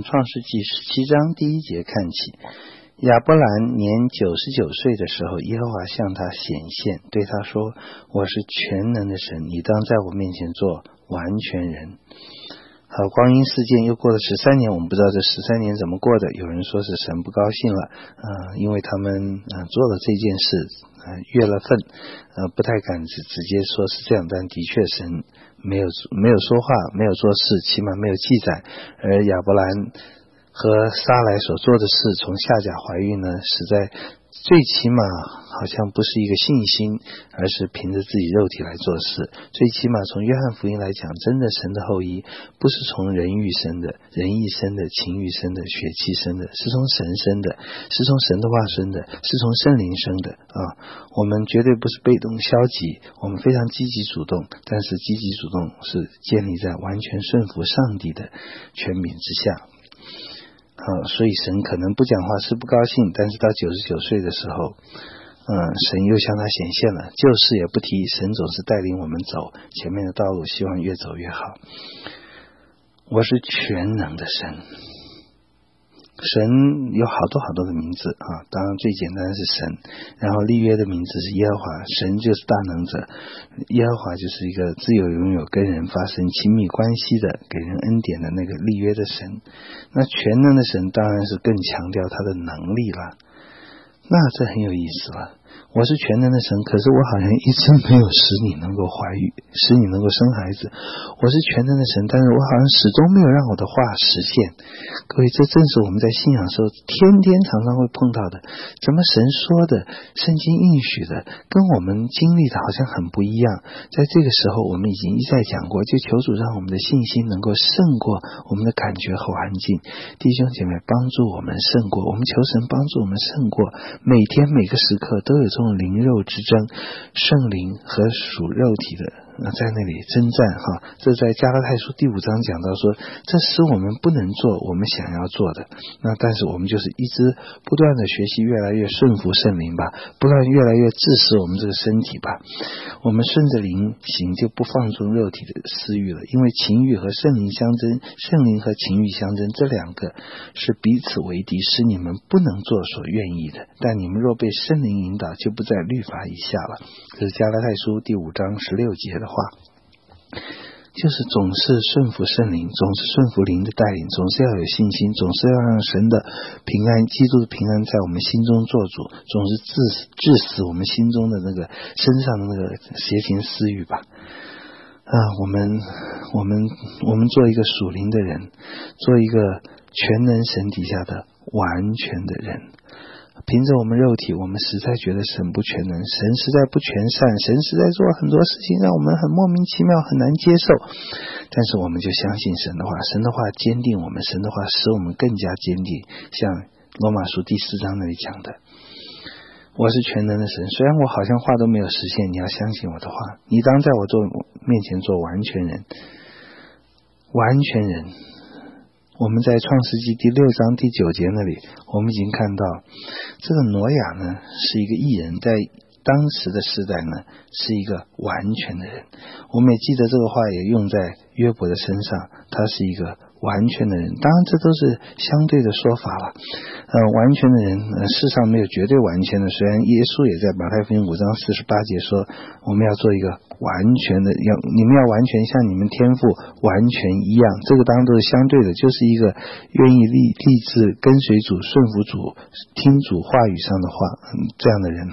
创世纪17章第1节看起。亚伯兰年99岁的时候，耶和华向他显现，对他说：我是全能的神，你当在我面前做完全人。好，光阴似箭，又过了13年，我们不知道这13年怎么过的。有人说是神不高兴了，因为他们做了这件事，越了份，不太敢直接说是这样，但的确神没有说话，没有做事，起码没有记载。而亚伯兰和撒莱所做的事，从夏甲怀孕呢，实在最起码好像不是一个信心，而是凭着自己肉体来做事。最起码从约翰福音来讲，真的神的后裔不是从人欲生的、人意生的、情欲生的、血气生的，是从神生的，是从神的话生的，是从圣灵生的我们绝对不是被动消极，我们非常积极主动，但是积极主动是建立在完全顺服上帝的权柄之下。所以神可能不讲话是不高兴，但是到99岁的时候，神又向他显现了，旧事也不提，神总是带领我们走前面的道路，希望越走越好。我是全能的神，神有好多的名字当然最简单的是神，然后立约的名字是耶和华，神就是大能者，耶和华就是一个自由拥有跟人发生亲密关系的，给人恩典的那个立约的神。那全能的神当然是更强调他的能力了，那这很有意思了。我是全能的神，可是我好像一直没有使你能够怀孕，使你能够生孩子。我是全能的神，但是我好像始终没有让我的话实现。各位，这正是我们在信仰的时候天天常常会碰到的，怎么神说的、圣经应许的跟我们经历的好像很不一样。在这个时候我们已经一再讲过，就求主让我们的信心能够胜过我们的感觉和环境。弟兄姐妹，帮助我们胜过，我们求神帮助我们胜过，每天每个时刻都有这种灵肉之争，圣灵和属肉体的在那里征战这在加拉太书第5章讲到说，这使我们不能做我们想要做的，那但是我们就是一直不断的学习，越来越顺服圣灵吧，不断越来越治死我们这个身体吧。我们顺着灵行，就不放纵肉体的私欲了，因为情欲和圣灵相争，圣灵和情欲相争，这两个是彼此为敌，使你们不能做所愿意的。但你们若被圣灵引导，就不在律法以下了。这是加拉太书第5章16节的话，就是总是顺服圣灵，总是顺服灵的带领，总是要有信心，总是要让神的平安、基督的平安在我们心中做主，总是治死我们心中的那个身上的那个邪情私欲吧。我们做一个属灵的人，做一个全能神底下的完全的人。凭着我们肉体，我们实在觉得神不全能，神实在不全善，神实在做很多事情让我们很莫名其妙，很难接受。但是我们就相信神的话，神的话坚定我们，神的话使我们更加坚定，像罗马书第4章那里讲的，我是全能的神，虽然我好像话都没有实现，你要相信我的话，你当在我面前做完全人。完全人，我们在创世纪第6章第9节那里，我们已经看到这个挪亚呢是一个义人，在当时的时代呢是一个完全的人。我们也记得这个话也用在约伯的身上，他是一个完全的人。当然这都是相对的说法了。完全的人世上没有绝对完全的，虽然耶稣也在马太福音5章48节说我们要做一个完全的，你们要完全像你们天父完全一样，这个当然都是相对的，就是一个愿意立志跟随主、顺服主、听主话语上的话这样的人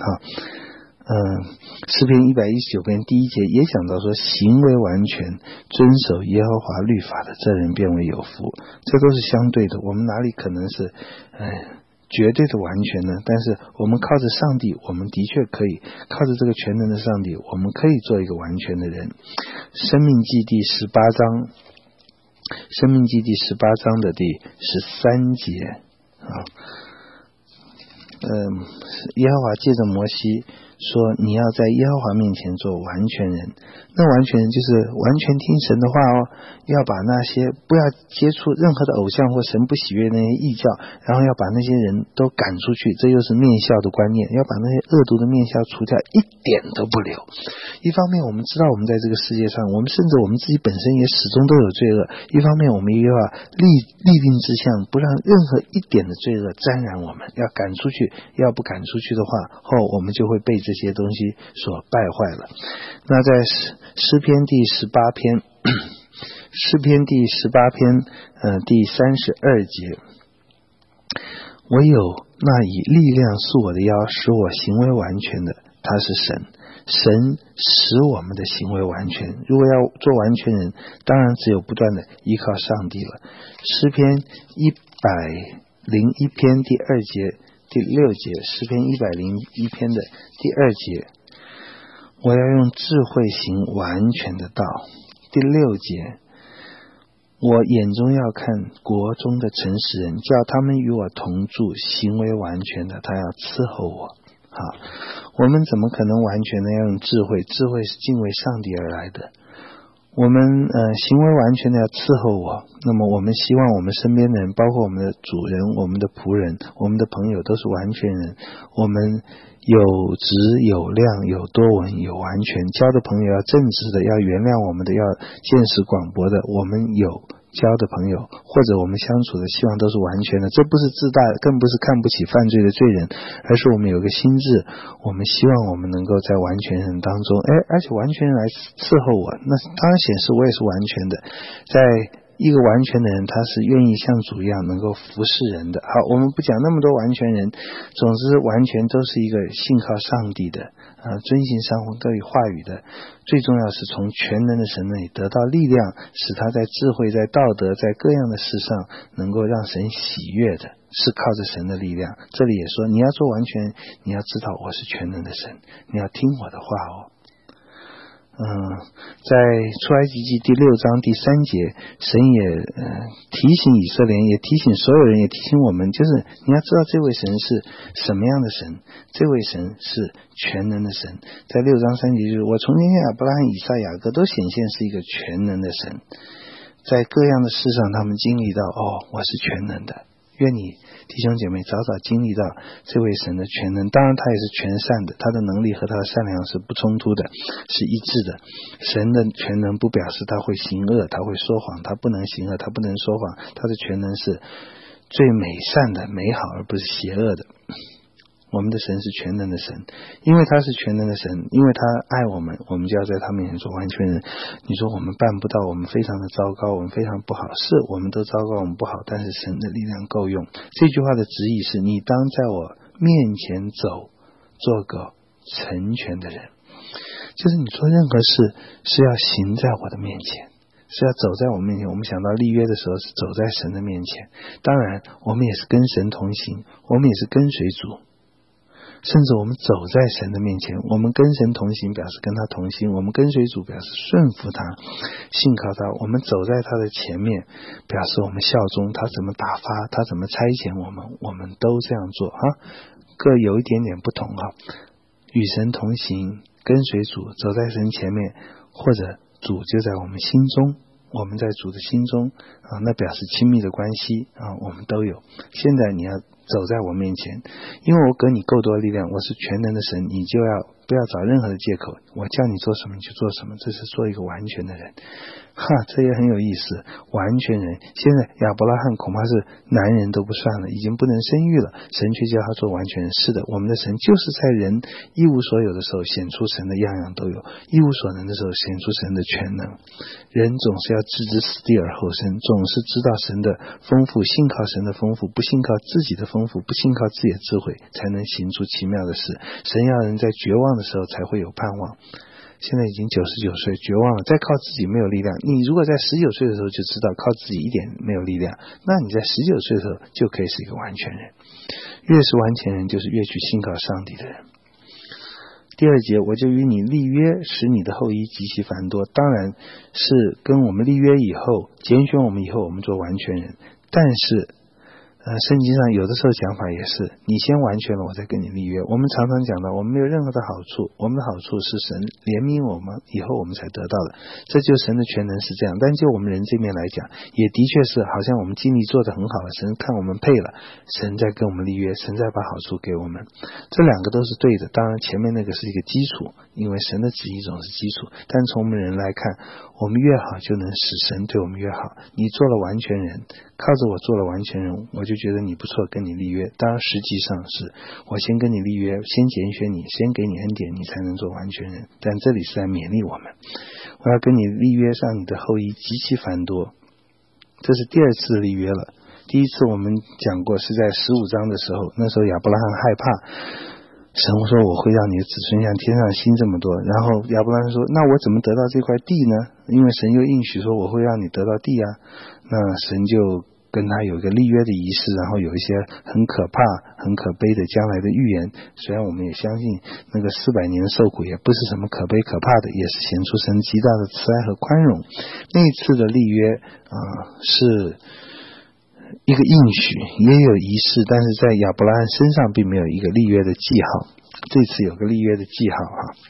诗篇119篇第1节也讲到说，行为完全遵守耶和华律法的，这人便为有福。这都是相对的，我们哪里可能是绝对的完全呢？但是我们靠着上帝，我们的确可以靠着这个全能的上帝，我们可以做一个完全的人。申命记第18章的第13节耶和华借着摩西说你要在耶和华面前做完全人。那完全人就是完全听神的话要把那些不要接触任何的偶像或神不喜悦那些异教，然后要把那些人都赶出去，这又是面笑的观念，要把那些恶毒的面笑除掉，一点都不留。一方面我们知道我们在这个世界上，我们甚至我们自己本身也始终都有罪恶，一方面我们又要立定志向，不让任何一点的罪恶沾染我们，要赶出去，要不赶出去的话，我们就会被这些东西所败坏了。那在诗篇第18篇诗篇第18篇第32节，唯有那以力量束我的腰，使我行为完全的，他是神。神使我们的行为完全，如果要做完全人，当然只有不断的依靠上帝了。诗篇101篇第2节第6节，诗篇101篇的第2节，我要用智慧行完全的道。第6节，我眼中要看国中的诚实人，叫他们与我同住，行为完全的，他要伺候我。好，我们怎么可能完全的要用智慧？智慧是敬畏上帝而来的。我们行为完全的要伺候我，那么我们希望我们身边的人，包括我们的主人、我们的仆人、我们的朋友，都是完全人。我们有质有量有多闻有完全，交的朋友要正直的，要原谅我们的，要见识广博的。我们有交的朋友或者我们相处的希望都是完全的，这不是自大，更不是看不起犯罪的罪人，而是我们有个心智，我们希望我们能够在完全人当中，而且完全人来伺候我，那当然显示我也是完全的。在一个完全的人，他是愿意像主一样能够服侍人的。好，我们不讲那么多完全人，总之完全都是一个信靠上帝的遵行上帝话语的，最重要是从全能的神那里得到力量，使他在智慧、在道德、在各样的事上能够让神喜悦的，是靠着神的力量。这里也说，你要做完全，你要知道我是全能的神，你要听我的话在出埃及记第6章第3节，神也提醒以色列人，也提醒所有人，也提醒我们，就是你要知道这位神是什么样的神，这位神是全能的神。在6章3节，就是我从前亚伯拉罕、以撒、雅各都显现是一个全能的神，在各样的事上他们经历到我是全能的。愿你弟兄姐妹早早经历到这位神的全能，当然他也是全善的，他的能力和他的善良是不冲突的，是一致的。神的全能不表示他会行恶，他会说谎，他不能行恶，他不能说谎，他的全能是最美善的、美好，而不是邪恶的。我们的神是全能的神，因为他是全能的神，因为他爱我们，我们就要在他面前做完全人。你说我们办不到，我们非常的糟糕，我们非常不好，是我们都糟糕，我们不好，但是神的力量够用。这句话的直译是，你当在我面前走，做个成全的人，就是你做任何事是要行在我的面前，是要走在我面前。我们想到立约的时候是走在神的面前，当然我们也是跟神同行，我们也是跟随主，甚至我们走在神的面前，我们跟神同行表示跟他同心，我们跟随主表示顺服他、信靠他，我们走在他的前面表示我们效忠他，怎么打发他，怎么差遣我们，我们都这样做各有一点点不同与神同行，跟随主，走在神前面，或者主就在我们心中，我们在主的心中那表示亲密的关系我们都有。现在你要走在我面前，因为我给你够多力量，我是全能的神，你就不要找任何的借口，我叫你做什么你就做什么，这是做一个完全的人。这也很有意思，完全人。现在亚伯拉罕恐怕是男人都不算了，已经不能生育了，神却叫他做完全人。是的，我们的神就是在人一无所有的时候显出神的样样都有，一无所能的时候显出神的全能。人总是要置之死地而后生，总是知道神的丰富，信靠神的丰富，不信靠自己的丰富，不信靠自己的智慧，才能行出奇妙的事。神要人在绝望的时候才会有盼望。现在已经99岁，绝望了，再靠自己没有力量。你如果在19岁的时候就知道靠自己一点没有力量，那你在19岁的时候就可以是一个完全人。越是完全人，就是越去信靠上帝的人。第2节，我就与你立约，使你的后裔极其繁多。当然是跟我们立约以后，拣选我们以后，我们做完全人。但是圣经上有的时候讲法也是，你先完全了，我再跟你立约。我们常常讲到，我们没有任何的好处，我们的好处是神怜悯我们以后我们才得到的，这就是神的全能是这样。但就我们人这面来讲，也的确是好像我们经历做得很好了，神看我们配了，神在跟我们立约，神在把好处给我们，这两个都是对的。当然前面那个是一个基础，因为神的旨意总是基础，但从我们人来看，我们越好就能使神对我们越好。你做了完全人，靠着我做了完全人，我就觉得你不错，跟你立约。当然实际上是我先跟你立约，先拣选你，先给你恩典，你才能做完全人。但这里是在勉励我们，我要跟你立约，让你的后裔极其繁多。这是第二次立约了。第一次我们讲过是在15章的时候，那时候亚伯拉罕害怕，神说我会让你的子孙像天上星这么多，然后亚伯拉罕说那我怎么得到这块地呢？因为神又应许说我会让你得到地啊。那神就跟他有一个立约的仪式，然后有一些很可怕很可悲的将来的预言。虽然我们也相信那个400年受苦也不是什么可悲可怕的，也是显出神极大的慈爱和宽容。那一次的立约是一个应许，也有仪式，但是在亚伯拉罕身上并没有一个立约的记号，这次有个立约的记号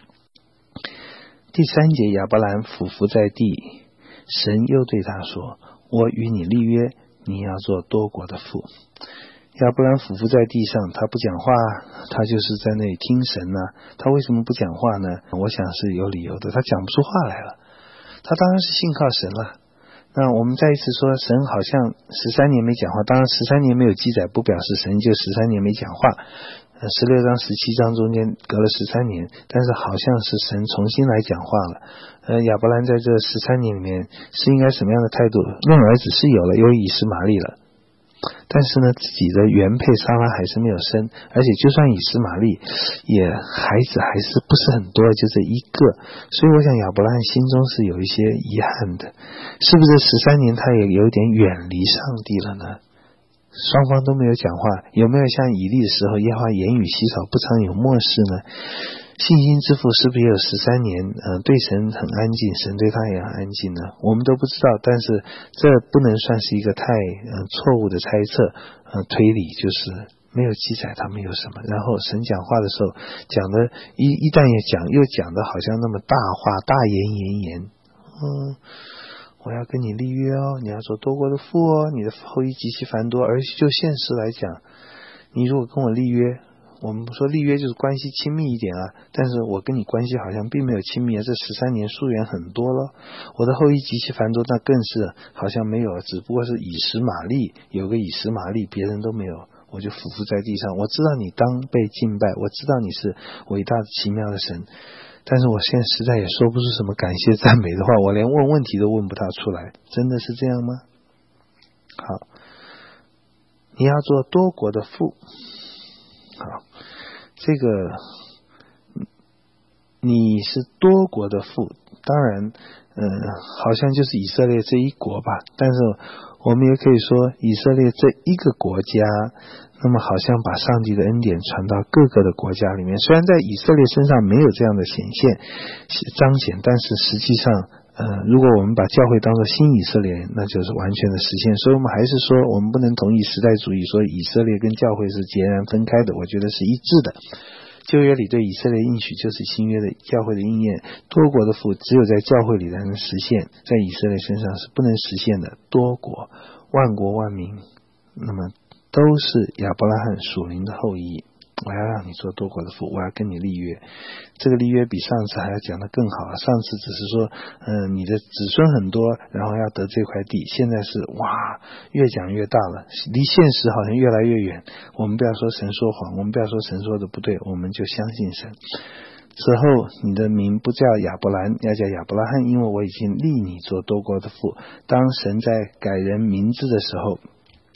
第3节，亚伯兰俯伏在地，神又对他说，我与你立约，你要做多国的父。亚伯兰俯伏在地上，他不讲话，他就是在那里听神他为什么不讲话呢？我想是有理由的，他讲不出话来了，他当然是信靠神了。那我们再一次说，神好像13年没讲话，当然13年没有记载不表示神就13年没讲话，16章17章中间隔了13年，但是好像是神重新来讲话了。亚伯兰在这13年里面是应该什么样的态度？论儿子是有了，有以实玛利了，但是呢，自己的原配撒拉还是没有生，而且就算以实玛利，也孩子还是不是很多，就这一个。所以我想亚伯拉罕心中是有一些遗憾的，是不是13年他也有点远离上帝了呢？双方都没有讲话，有没有像以利的时候，耶和华言语稀少，不常有默示呢？信心之父是不是也有13年对神很安静，神对他也很安静呢？我们都不知道，但是这不能算是一个太错误的猜测推理，就是没有记载他们有什么。然后神讲话的时候讲的一旦也讲，又讲的好像那么大话，大言我要跟你立约你要做多国的父你的后裔极其繁多。而就现实来讲，你如果跟我立约，我们说立约就是关系亲密一点但是我跟你关系好像并没有亲密这13年疏远很多了。我的后裔极其繁多，那更是好像没有，只不过是以实玛利，有个以实玛利，别人都没有。我就俯伏在地上，我知道你当被敬拜，我知道你是伟大的奇妙的神，但是我现在实在也说不出什么感谢赞美的话，我连问问题都问不大出来。真的是这样吗？好，你要做多国的父。好，这个你是多国的父，当然好像就是以色列这一国吧，但是我们也可以说以色列这一个国家，那么好像把上帝的恩典传到各个的国家里面。虽然在以色列身上没有这样的显现彰显，但是实际上如果我们把教会当作新以色列人，那就是完全的实现。所以我们还是说，我们不能同意时代主义说以色列跟教会是截然分开的，我觉得是一致的。旧约里对以色列应许就是新约的教会的应验，多国的父只有在教会里才能实现，在以色列身上是不能实现的。多国万国万民，那么都是亚伯拉罕属灵的后裔。我要让你做多国的父，我要跟你立约。这个立约比上次还要讲得更好上次只是说你的子孙很多，然后要得这块地，现在是哇，越讲越大了，离现实好像越来越远。我们不要说神说谎，我们不要说神说的不对，我们就相信神。此后你的名不叫亚伯兰，要叫亚伯拉罕，因为我已经立你做多国的父。当神在改人名字的时候，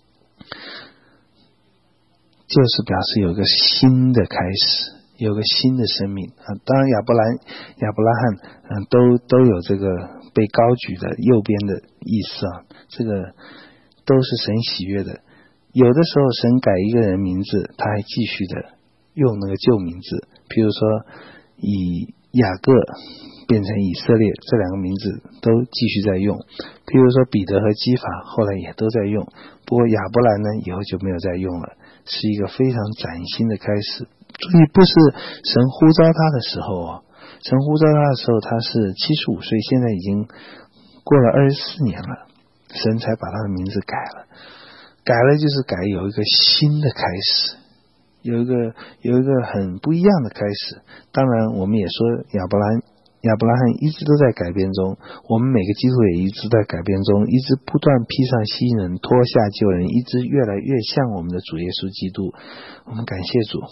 就是表示有个新的开始，有个新的生命当然亚伯拉罕都有这个被高举的右边的意思这个都是神喜悦的。有的时候神改一个人名字，他还继续的用那个旧名字，譬如说以雅各变成以色列，这两个名字都继续在用。比如说彼得和基法后来也都在用，不过亚伯兰呢以后就没有再用了，是一个非常崭新的开始。注意，不是神呼召他的时候神呼召他的时候他是75岁，现在已经过了24年了，神才把他的名字改了。改了就是改有一个新的开始，有一个很不一样的开始。当然我们也说亚伯拉罕一直都在改变中，我们每个基督徒也一直在改变中，一直不断披上新人，脱下旧人，一直越来越像我们的主耶稣基督。我们感谢主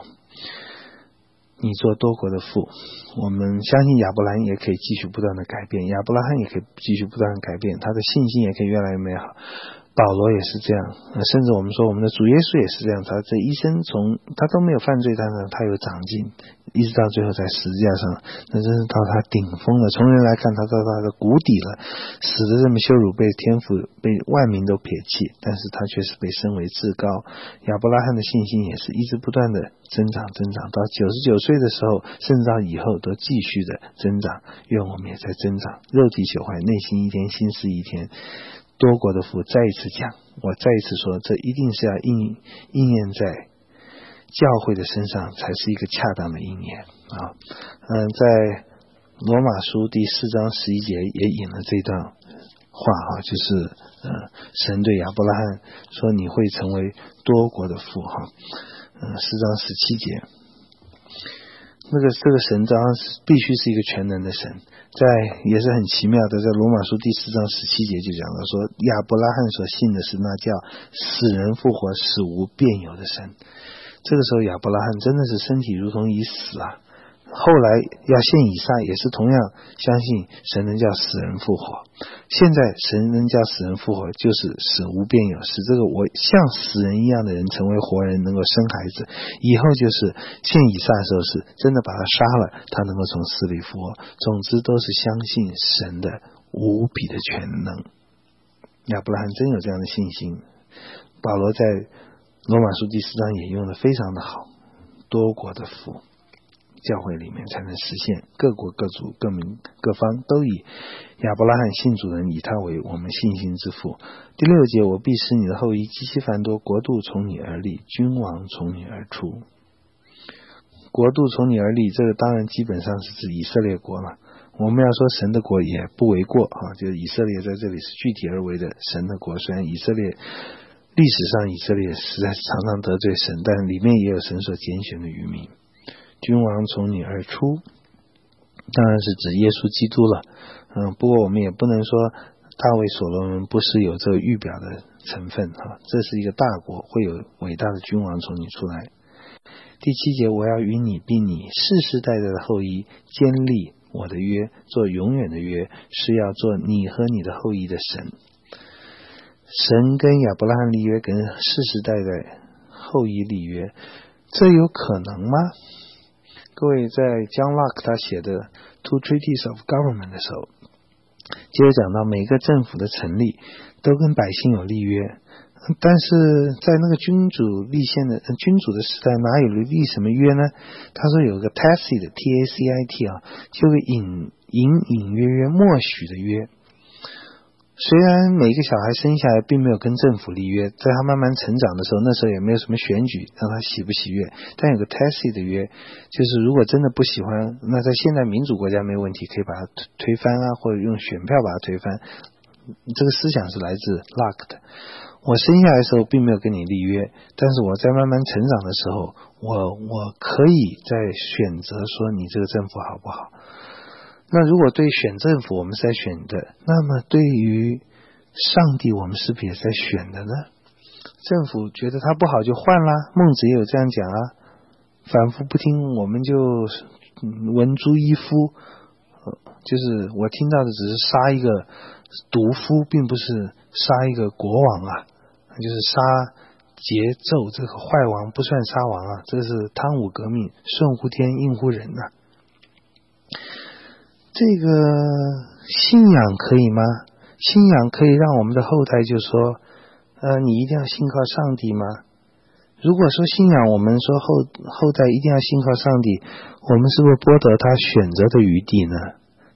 你做多国的父，我们相信亚伯兰也可以继续不断的改变，亚伯拉罕也可以继续不断的改变，他的信心也可以越来越美好。保罗也是这样，甚至我们说我们的主耶稣也是这样，他这一生他都没有犯罪，但是他有长进，一直到最后在十字架上，那真是到他顶峰了。从人来看，他到他的谷底了，死的这么羞辱，被天父被万民都撇弃，但是他却是被升为至高。亚伯拉罕的信心也是一直不断的增长，到99岁的时候，甚至到以后都继续的增长。愿我们也在增长，肉体朽坏，内心一天，心思一天。多国的父再一次讲，我再一次说，这一定是要应验在教会的身上，才是一个恰当的应验在罗马书第4章11节也引了这段话就是神对亚伯拉罕说你会成为多国的父4章17节，这个神当然必须是一个全能的神。也是很奇妙的，在罗马书第4章17节就讲到说，亚伯拉罕所信的是那叫死人复活使无变有的神。这个时候亚伯拉罕真的是身体如同已死后来要献以撒也是同样相信神能叫死人复活。现在神能叫死人复活，就是使无变有，使这个我像死人一样的人成为活人，能够生孩子。以后就是献以撒的时候是真的把他杀了，他能够从死里复活。总之都是相信神的无比的全能。亚伯拉罕真有这样的信心。保罗在罗马书第4章也用得非常的好，多国的父，教会里面才能实现，各国各族各民各方都以亚伯拉罕信主人，以他为我们信心之父。第6节，我必使你的后裔极其繁多，国度从你而立，君王从你而出。国度从你而立，这个当然基本上是指以色列国了。我们要说神的国也不为过就是以色列在这里是具体而为的神的国。虽然历史上以色列实在是常常得罪神，但里面也有神所拣选的余民。君王从你而出，当然是指耶稣基督了。不过我们也不能说大卫所罗门不是有这个预表的成分这是一个大国，会有伟大的君王从你出来。第7节，我要与你并你世世代代的后裔坚立我的约，做永远的约，是要做你和你的后裔的神。神跟亚伯拉罕立约，跟世世代代后裔立约，这有可能吗？各位在 John Locke 他写的 Two Treaties of Government 的时候，接着讲到每个政府的成立都跟百姓有立约，但是在那个君主的时代哪有立什么约呢？他说有个 tacit T-A-C-I-T 就个隐约默许的约。虽然每一个小孩生下来并没有跟政府立约，在他慢慢成长的时候，那时候也没有什么选举让他喜不喜悦，但有个 tacit 的约，就是如果真的不喜欢，那在现代民主国家没问题，可以把它推翻或者用选票把它推翻。这个思想是来自 Locke 的。我生下来的时候并没有跟你立约，但是我在慢慢成长的时候，我可以在选择说你这个政府好不好。那如果对选政府我们是在选的，那么对于上帝我们是不是也在选的呢？政府觉得他不好就换啦，孟子也有这样讲反复不听我们就文诛一夫，就是我听到的只是杀一个毒夫，并不是杀一个国王就是杀桀纣这个坏王不算杀王这是汤武革命，顺乎天应乎人这个信仰可以吗？信仰可以让我们的后代就说你一定要信靠上帝吗？如果说信仰我们说后代一定要信靠上帝，我们是不是剥夺他选择的余地呢？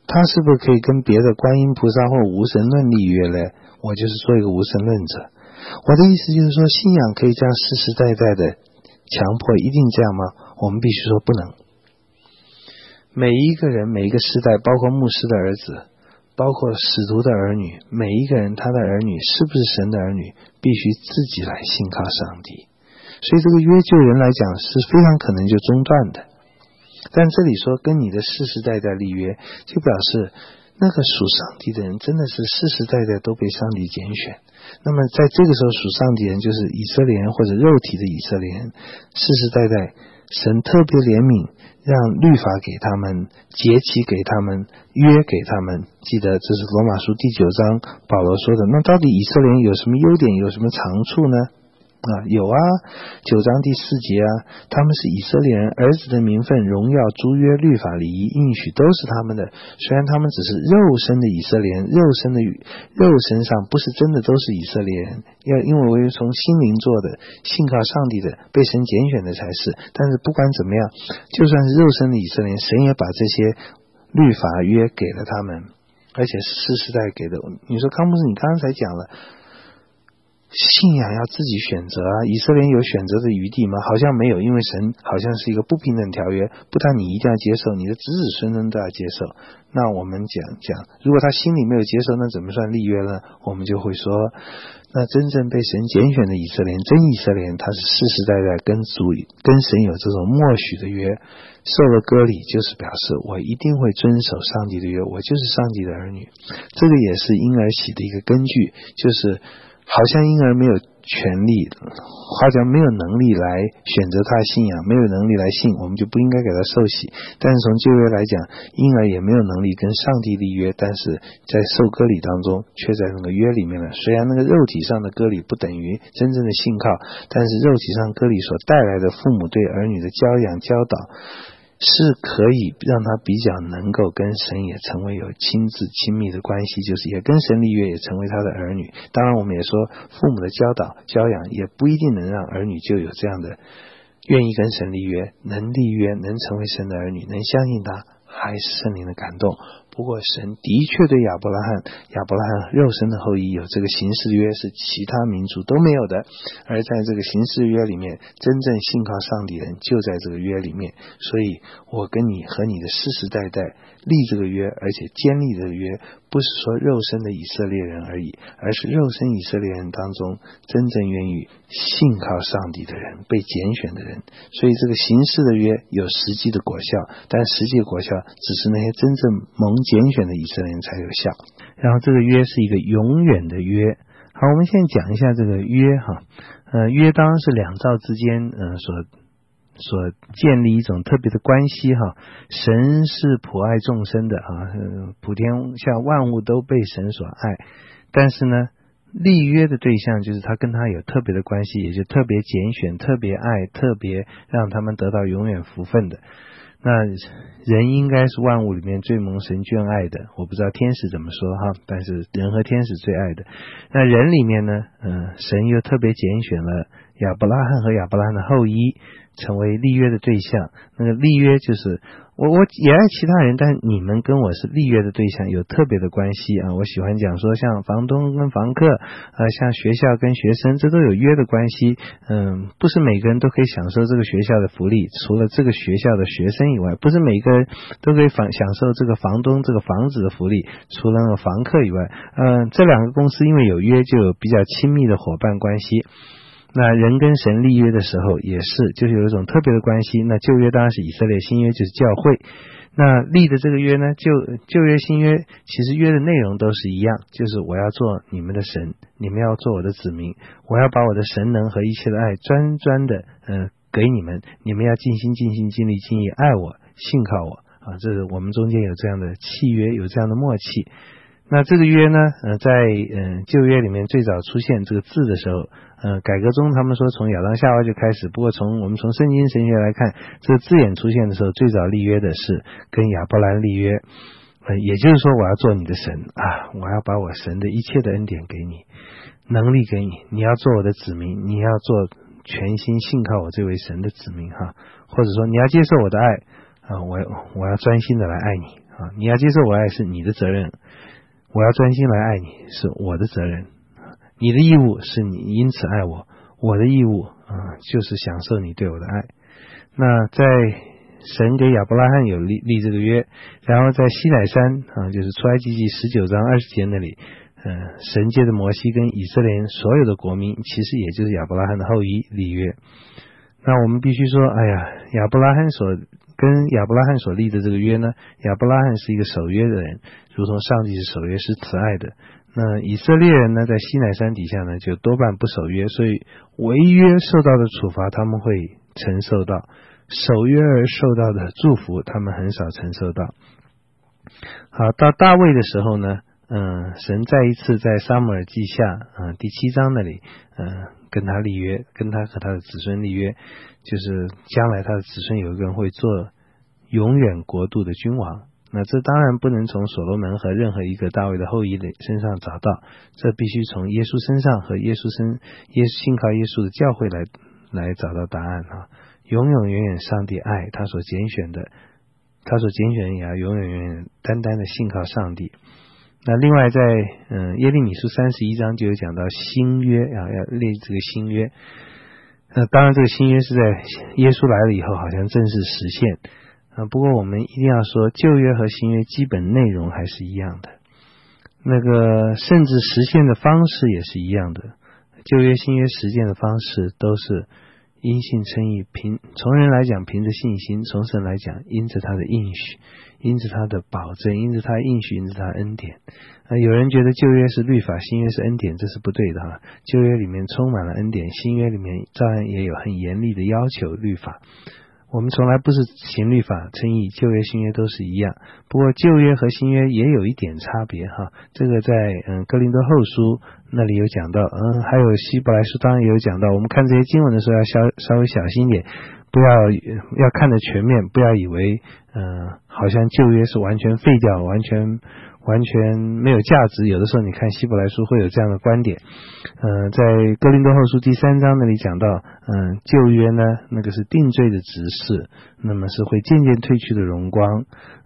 他是不是可以跟别的观音菩萨或无神论立约呢？我就是做一个无神论者。我的意思就是说，信仰可以这样世世代代的强迫一定这样吗？我们必须说不能。每一个人每一个世代，包括牧师的儿子，包括使徒的儿女，每一个人他的儿女是不是神的儿女，必须自己来信靠上帝。所以这个约就人来讲是非常可能就中断的。但这里说跟你的世世代代立约，就表示那个属上帝的人真的是世世代代都被上帝拣选。那么在这个时候属上帝人就是以色列人或者肉体的以色列人，世世代代神特别怜悯，让律法给他们，节期给他们，约给他们。记得这是罗马书第9章保罗说的。那到底以色列人有什么优点，有什么长处呢？有啊，9章第4节啊，他们是以色列人，儿子的名分、荣耀、诸约、律法、礼仪、应许都是他们的。虽然他们只是肉身的以色列人，肉身上不是真的都是以色列人，因为我是从心灵做的，信靠上帝的，被神拣选的才是。但是不管怎么样，就算是肉身的以色列人，神也把这些律法约给了他们，而且是世世代给的。你说康牧师，你刚刚才讲了信仰要自己选择啊，以色列有选择的余地吗？好像没有，因为神好像是一个不平等条约，不但你一定要接受，你的子子孙孙都要接受。那我们讲，如果他心里没有接受，那怎么算立约呢？我们就会说，那真正被神拣选的以色列人，真以色列人，他是世世代代跟神有这种默许的约，受了割礼，就是表示我一定会遵守上帝的约，我就是上帝的儿女。这个也是婴儿洗的一个根据，就是好像婴儿没有权利，好像没有能力来选择他的信仰，没有能力来信，我们就不应该给他受洗。但是从旧约来讲，婴儿也没有能力跟上帝立约，但是在受割礼当中却在那个约里面了。虽然那个肉体上的割礼不等于真正的信靠，但是肉体上割礼所带来的父母对儿女的教养教导，是可以让他比较能够跟神也成为有亲自亲密的关系，就是也跟神立约，也成为他的儿女。当然我们也说父母的教导教养也不一定能让儿女就有这样的愿意跟神立约，能立约，能成为神的儿女，能相信他，还是圣灵的感动。不过神的确对亚伯拉罕肉身的后裔有这个形式约，是其他民族都没有的。而在这个形式约里面，真正信靠上帝人就在这个约里面。所以我跟你和你的世世代代立这个约，而且坚立这个约，不是说肉身的以色列人而已，而是肉身以色列人当中真正愿意信靠上帝的人，被拣选的人。所以这个形式的约有实际的果效，但实际的果效只是那些真正蒙拣选的以色列人才有效。然后这个约是一个永远的约。好，我们现在讲一下这个约哈。约当然是两造之间所建立一种特别的关系哈。神是普爱众生的普天下万物都被神所爱，但是呢立约的对象就是他跟他有特别的关系，也就特别拣选，特别爱，特别让他们得到永远福分的。那人应该是万物里面最蒙神眷爱的，我不知道天使怎么说哈，但是人和天使最爱的。那人里面呢神又特别拣选了亚伯拉罕和亚伯拉罕的后裔成为立约的对象。那个立约就是我也爱其他人，但你们跟我是立约的对象，有特别的关系我喜欢讲说像房东跟房客像学校跟学生，这都有约的关系。不是每个人都可以享受这个学校的福利，除了这个学校的学生以外，不是每个人都可以享受这个房东这个房子的福利，除了那个房客以外。这两个公司因为有约，就有比较亲密的伙伴关系。那人跟神立约的时候也是，就是有一种特别的关系。那旧约当然是以色列，新约就是教会。那立的这个约呢，旧约新约其实约的内容都是一样，就是我要做你们的神，你们要做我的子民，我要把我的神能和一切的爱专的给你们，你们要尽心尽心尽力尽意爱我，信靠我这是我们中间有这样的契约，有这样的默契。那这个约呢在旧约里面最早出现这个字的时候，改革中他们说从亚当夏娃就开始，不过我们从圣经神学来看，这个字眼出现的时候，最早立约的是跟亚伯兰立约，也就是说我要做你的神我要把我神的一切的恩典给你，能力给你，你要做我的子民，你要做全心信靠我这位神的子民或者说你要接受我的爱我要专心的来爱你啊，你要接受我爱是你的责任，我要专心来爱你是我的责任，你的义务是你因此爱我，我的义务就是享受你对我的爱。那在神给亚伯拉罕有立这个约，然后在西乃山就是出埃及记19章20节那里，神借着摩西跟以色列人所有的国民，其实也就是亚伯拉罕的后裔立约。那我们必须说，亚伯拉罕所立的这个约呢，亚伯拉罕是一个守约的人，如同上帝是守约是慈爱的。那以色列人呢，在西乃山底下呢，就多半不守约，所以违约受到的处罚他们会承受到，守约而受到的祝福他们很少承受到。好，到大卫的时候呢，神再一次在撒母耳记下第7章那里跟他立约，跟他和他的子孙立约，就是将来他的子孙有一个人会做永远国度的君王。那这当然不能从所罗门和任何一个大卫的后裔的身上找到，这必须从耶稣身上和信靠耶稣的教会来找到答案永永远远上帝爱他所拣选的人也要永永远远单单的信靠上帝。那另外在耶利米书31章就有讲到新约要立这个新约。当然这个新约是在耶稣来了以后好像正式实现不过我们一定要说旧约和新约基本内容还是一样的，那个甚至实现的方式也是一样的。旧约新约实践的方式都是因信称义，从人来讲凭着信心，从神来讲因着他的应许，因着他的保证，因着他的应许，因着他的恩典。有人觉得旧约是律法，新约是恩典，这是不对的旧约里面充满了恩典，新约里面照样也有很严厉的要求律法。我们从来不是行律法称义，旧约新约都是一样，不过旧约和新约也有一点差别这个在哥林多后书那里有讲到，还有希伯来书当然也有讲到。我们看这些经文的时候要稍微小心一点，要看得全面，不要以为好像旧约是完全废掉，完全没有价值。有的时候你看希伯来书会有这样的观点。在哥林多后书第3章那里讲到旧约呢那个是定罪的执事，那么是会渐渐褪去的荣光，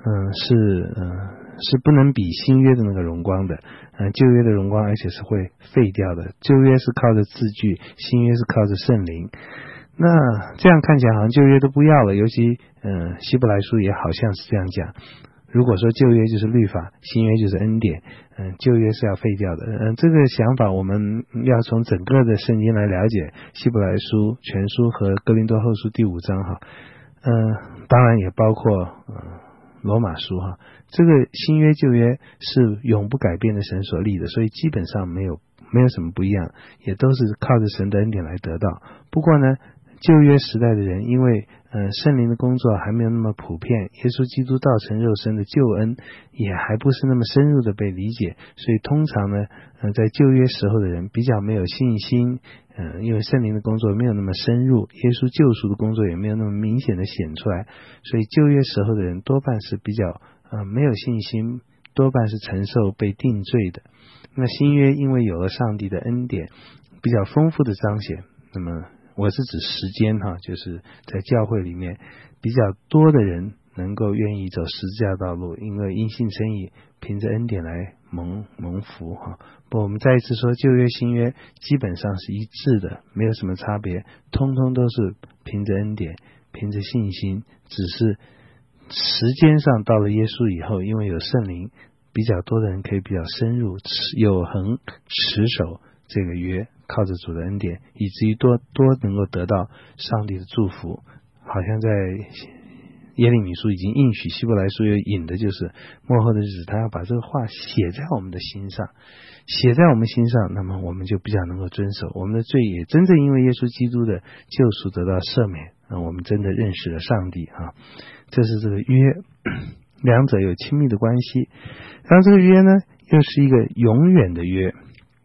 是不能比新约的那个荣光的。旧约的荣光而且是会废掉的，旧约是靠着字句，新约是靠着圣灵。那这样看起来好像旧约都不要了，尤其希伯来书也好像是这样讲。如果说旧约就是律法，新约就是恩典，旧约是要废掉的。这个想法我们要从整个的圣经来了解，希伯来书全书和哥林多后书第5章当然也包括罗马书这个新约旧约是永不改变的神所立的，所以基本上没有什么不一样，也都是靠着神的恩典来得到。不过呢旧约时代的人因为圣灵的工作还没有那么普遍，耶稣基督道成肉身的救恩也还不是那么深入的被理解，所以通常呢在旧约时候的人比较没有信心，因为圣灵的工作没有那么深入，耶稣救赎的工作也没有那么明显的显出来，所以旧约时候的人多半是比较没有信心，多半是承受被定罪的。那新约因为有了上帝的恩典比较丰富的彰显，那么我是指时间就是在教会里面比较多的人能够愿意走十字架道路，因为因信称义，凭着恩典来蒙福不过我们再一次说旧约新约基本上是一致的，没有什么差别，通通都是凭着恩典，凭着信心，只是时间上到了耶稣以后，因为有圣灵，比较多的人可以比较深入有恒持守这个约，靠着主的恩典，以至于多能够得到上帝的祝福。好像在耶利米书已经应许，希伯来书又引的就是末后的日子，他要把这个话写在我们的心上，那么我们就比较能够遵守，我们的罪也真正因为耶稣基督的救赎得到赦免，我们真的认识了上帝这是这个约，两者有亲密的关系。然后这个约呢又是一个永远的约，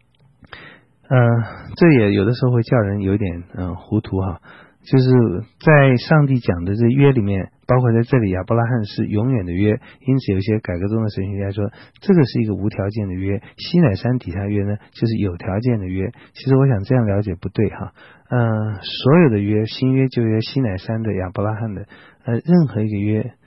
这也有的时候会叫人有点糊涂就是在上帝讲的这约里面，包括在这里亚伯拉罕是永远的约，因此有些改革中的神学家说这个是一个无条件的约，西乃山底下约呢就是有条件的约。其实我想这样了解不对所有的约，新约旧约，西乃山的亚伯拉罕的任何一个约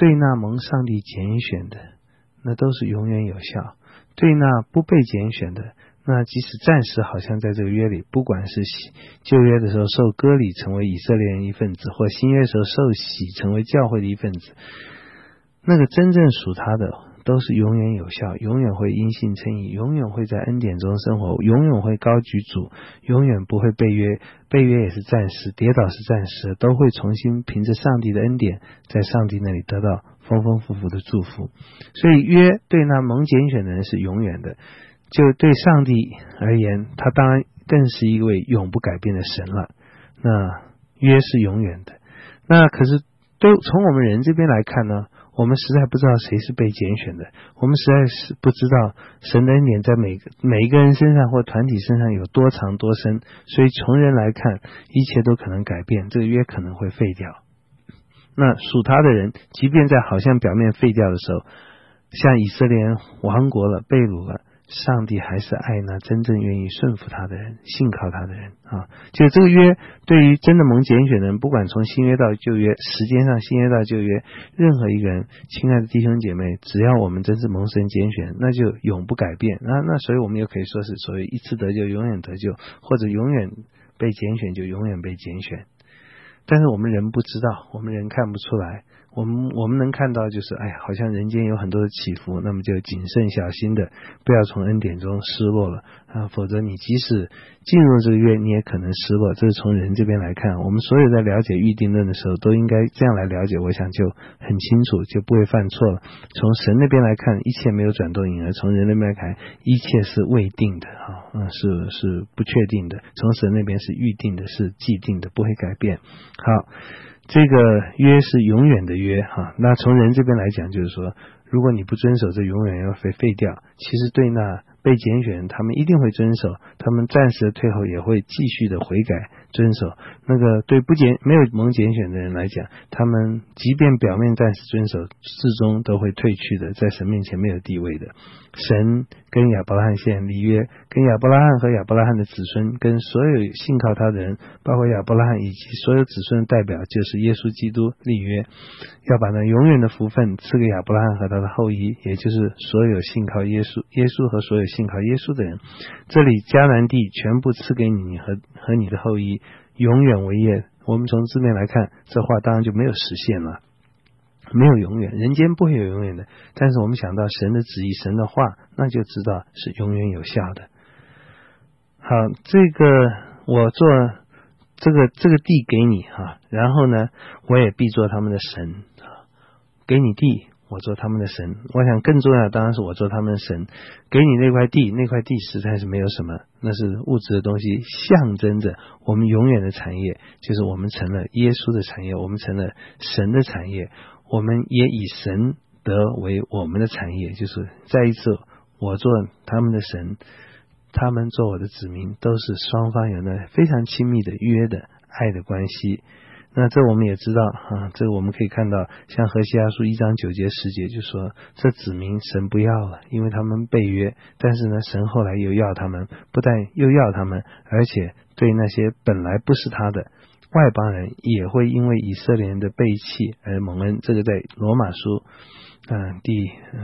对那蒙上帝拣选的，那都是永远有效；对那不被拣选的，那即使暂时好像在这个约里，不管是旧约的时候受割礼成为以色列人一份子，或新约时候受洗成为教会的一份子，那个真正属他的都是永远有效，永远会因信称义，永远会在恩典中生活，永远会高举主，永远不会背约，背约也是暂时，跌倒是暂时，都会重新凭着上帝的恩典，在上帝那里得到丰丰富富的祝福。所以约对那蒙拣选的人是永远的，就对上帝而言，他当然更是一位永不改变的神了。那约是永远的，那可是从我们人这边来看呢，我们实在不知道谁是被拣选的，我们实在是不知道神的恩典在每一个人身上或团体身上有多长多深，所以从人来看，一切都可能改变，这个约可能会废掉。那属他的人，即便在好像表面废掉的时候，像以色列人亡国了，被掳了，上帝还是爱那真正愿意顺服他的人，信靠他的人啊。就这个约对于真的蒙拣选的人，不管从新约到旧约，时间上新约到旧约，任何一个人，亲爱的弟兄姐妹，只要我们真是蒙神拣选，那就永不改变。那所以我们又可以说是所谓一次得救永远得救，或者永远被拣选就永远被拣选。但是我们人不知道，我们人看不出来，我们能看到就是好像人间有很多的起伏，那么就谨慎小心的不要从恩典中失落了否则你即使进入这个约，你也可能失落。这是从人这边来看，我们所有在了解预定论的时候都应该这样来了解，我想就很清楚，就不会犯错了。从神那边来看，一切没有转动影儿；从人那边来看，一切是未定的是不确定的。从神那边是预定的，是既定的，不会改变。好，这个约是永远的约那从人这边来讲，就是说如果你不遵守，这永远要废掉。其实对那被拣选他们一定会遵守，他们暂时的退后也会继续的悔改遵守。那个对没有蒙拣选的人来讲，他们即便表面暂时遵守，最终都会退去的，在神面前没有地位的。神跟亚伯拉罕现立约，跟亚伯拉罕和亚伯拉罕的子孙，跟所有信靠他的人，包括亚伯拉罕以及所有子孙的代表，就是耶稣基督立约，要把那永远的福分赐给亚伯拉罕和他的后裔，也就是所有信靠耶稣和所有信靠耶稣的人。这里迦南地全部赐给你和你的后裔，永远为业。我们从字面来看，这话当然就没有实现了，没有永远，人间不会有永远的。但是我们想到神的旨意，神的话，那就知道是永远有效的。好，这个我做这个地给你然后呢，我也必做他们的神给你地，我做他们的神。我想更重要的当然是我做他们的神。给你那块地实在是没有什么，那是物质的东西，象征着我们永远的产业，就是我们成了耶稣的产业，我们成了神的产业，我们也以神得为我们的产业，就是再一次我做他们的神，他们做我的子民，都是双方有那非常亲密的约的爱的关系。那这我们也知道这个我们可以看到，像何西阿书1章9节10节就说，这子民神不要了，因为他们背约，但是呢神后来又要他们，不但又要他们，而且对那些本来不是他的外邦人也会因为以色列人的背弃而蒙恩。这个在罗马书第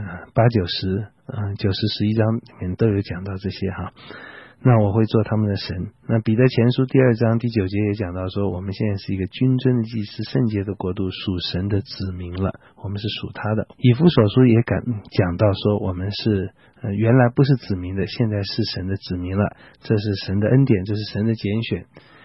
8、9、10、9、10、11章里面都有讲到这些那我会做他们的神。那彼得前书第2章第9节也讲到说，我们现在是一个君尊的祭司，圣洁的国度，属神的子民了，我们是属他的。以弗所书也讲到说，我们是原来不是子民的，现在是神的子民了，这是神的恩典，这是神的拣选。